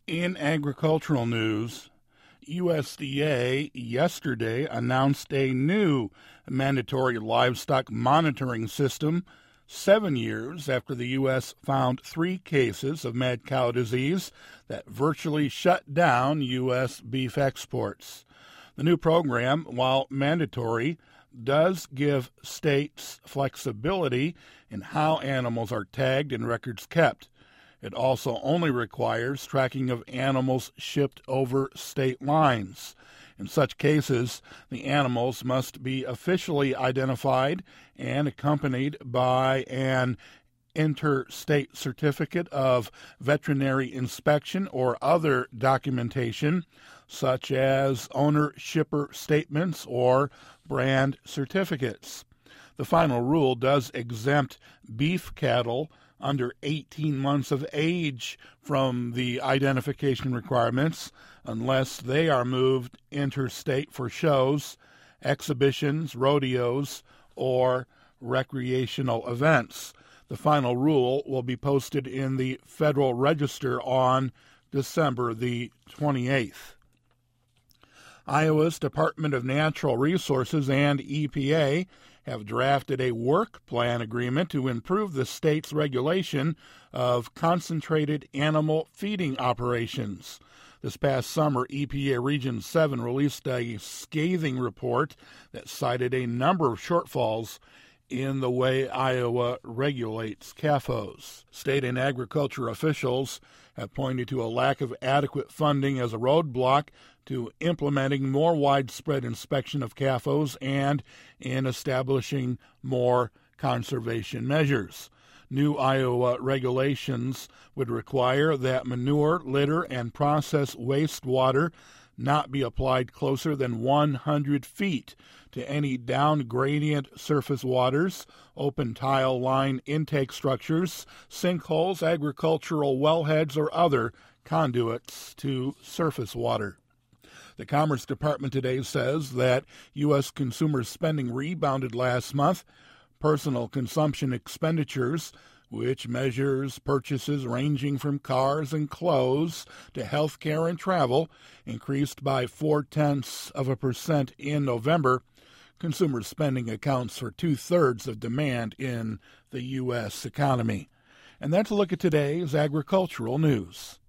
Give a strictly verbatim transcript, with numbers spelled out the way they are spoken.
In agricultural news, U S D A yesterday announced a new mandatory livestock monitoring system seven years after the U S found three cases of mad cow disease that virtually shut down U S beef exports. The new program, while mandatory, does give states flexibility in how animals are tagged and records kept. It also only requires tracking of animals shipped over state lines. In such cases, the animals must be officially identified and accompanied by an interstate certificate of veterinary inspection or other documentation, such as owner-shipper statements or brand certificates. The final rule does exempt beef cattle under eighteen months of age from the identification requirements unless they are moved interstate for shows, exhibitions, rodeos, or recreational events. The final rule will be posted in the Federal Register on December the twenty-eighth. Iowa's Department of Natural Resources and E P A have drafted a work plan agreement to improve the state's regulation of concentrated animal feeding operations. This past summer, E P A Region seven released a scathing report that cited a number of shortfalls in the way Iowa regulates C A F Os. State and agriculture officials have pointed to a lack of adequate funding as a roadblock to implementing more widespread inspection of C A F Os and in establishing more conservation measures. New Iowa regulations would require that manure, litter, and processed wastewater not be applied closer than one hundred feet to any down-gradient surface waters, open tile line intake structures, sinkholes, agricultural wellheads, or other conduits to surface water. The Commerce Department today says that U S consumer spending rebounded last month. Personal consumption expenditures, which measures purchases ranging from cars and clothes to health care and travel, increased by four-tenths of a percent in November. Consumer spending accounts for two-thirds of demand in the U S economy. And that's a look at today's agricultural news.